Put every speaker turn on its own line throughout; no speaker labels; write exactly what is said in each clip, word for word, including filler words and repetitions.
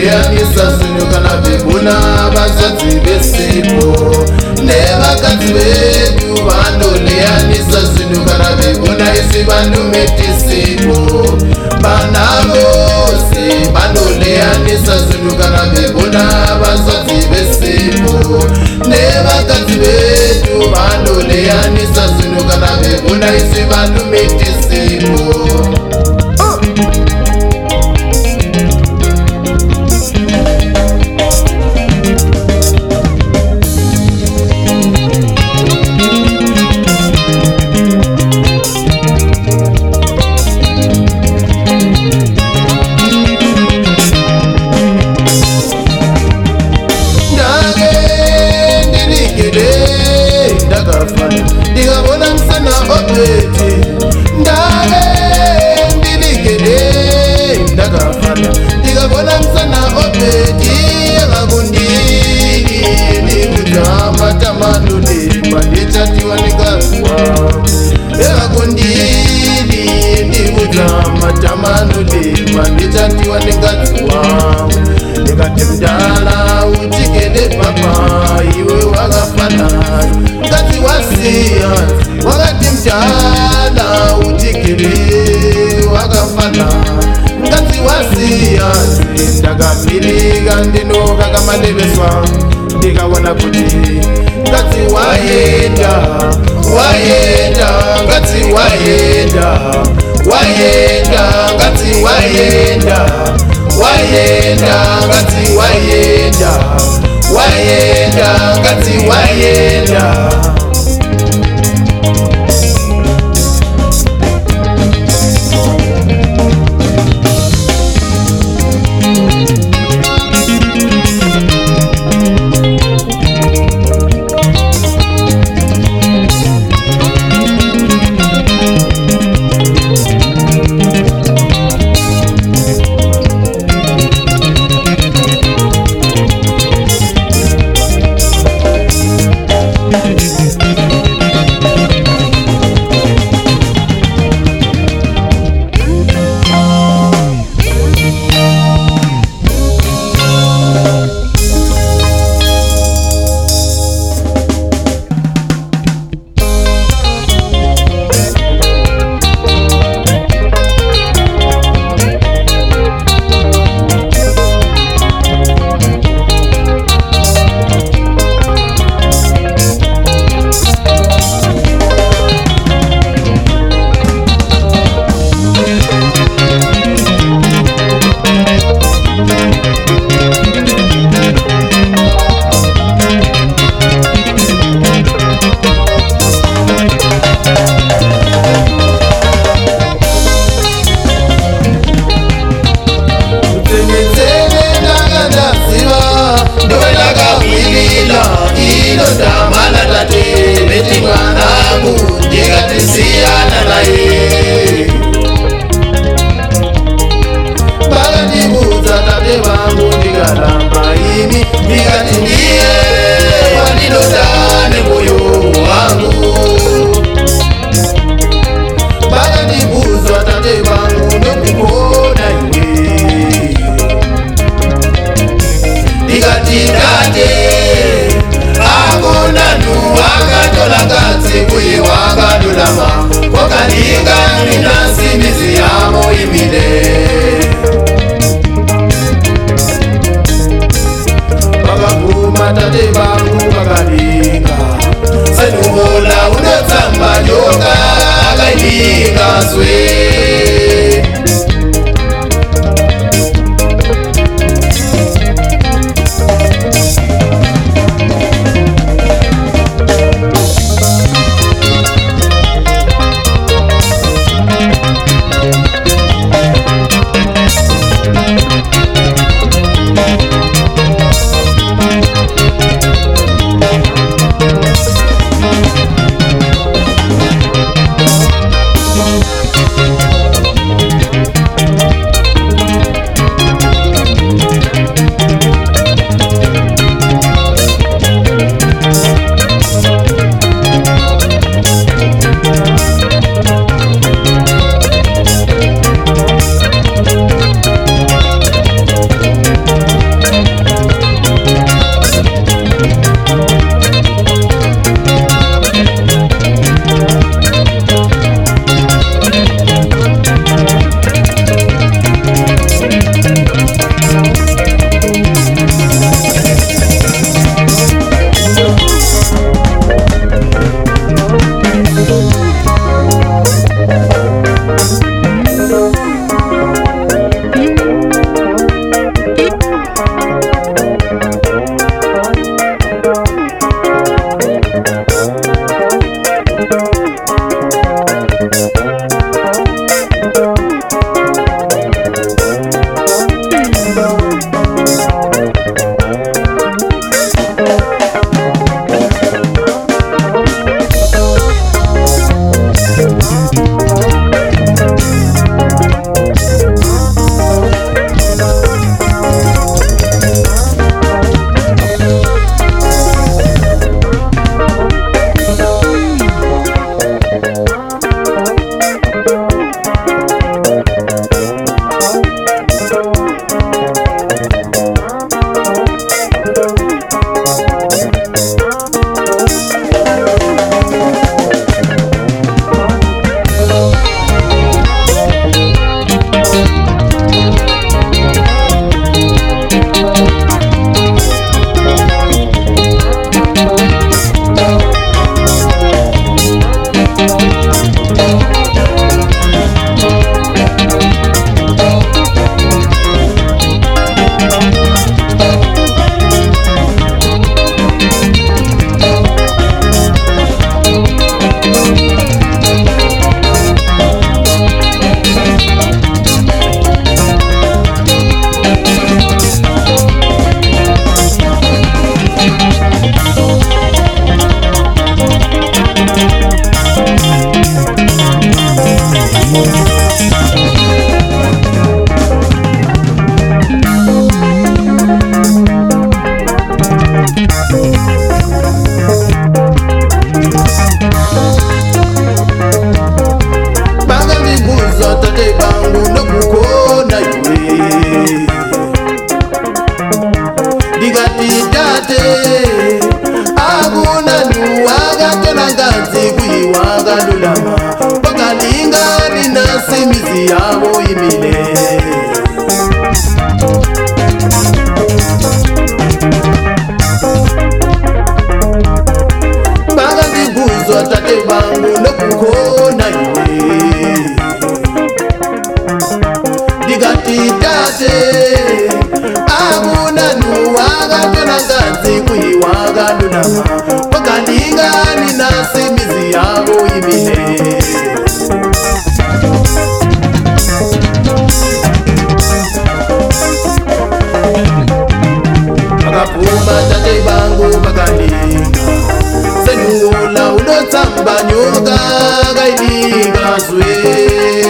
vandoleanisa zvinhu kana veguna vazadzi vesipo nevakadzi vedu vandoleanisa zvinhu kana veguna isi vandometisipo vana vose vandoleanisa zvinhu kana veguna vazadzi vesipo nevakadzi vedu vandoleanisa zvinhu kana veguna isi vandometisipo. Ndikabona msana obeti ndale ndiligede ndakafana ndikabona msana obeti yakakundili ndikutama tamanuli panditatiwa ndikazwa yakakundili ndikutama tamanuli panditatiwa ndikazwa ndikati mdala utikede papa iwe wakafana ngati wasiya wakati mdala utikede wakafana ngati wasiya ndakapilika ndinoka kamaleveswa ndikawona kuti ngati wayenda wayenda ngati wayenda wayenda ngati wayenda wayenda ngati wayenda wayenda ngati wayenda. Tate bangu bakalinga senubola unotsamba nyoka akailinga zwe. Yabo imile baga ndibuzo tate bangu nokukhona iwe digati tate akuna nuwaga tonangazi kuyiwaga lulama bagalinga ninasimizi yabo imile Puma tate bangu bakalinga senula unotsamba nyoka kailinga zwe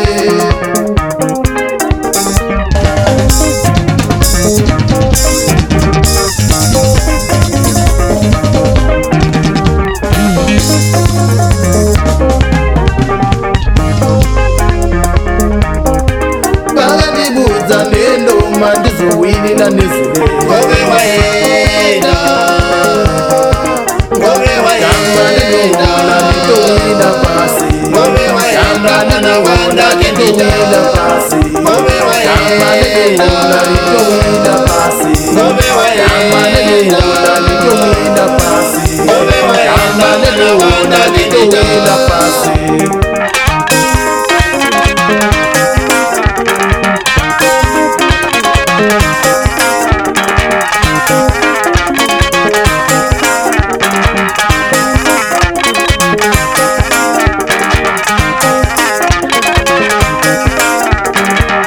bakatibuza nendo mandizowilila nezile ngobe waenda ngobe waenda nitowila pasi ngobe waenda na wanda kenditowila pasi ngobe waenda nitowila pasi ngobe waenda nitowila pasi ngobe waenda na wanda kenditowila pasi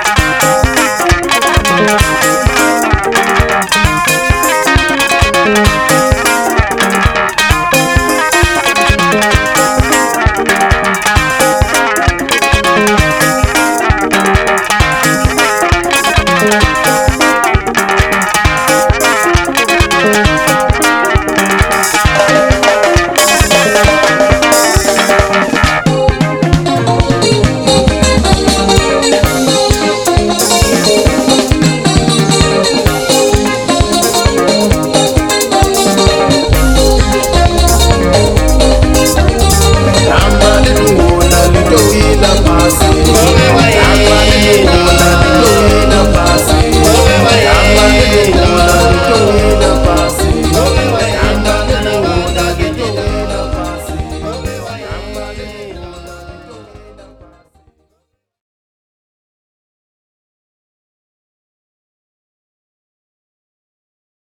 We'll be right back.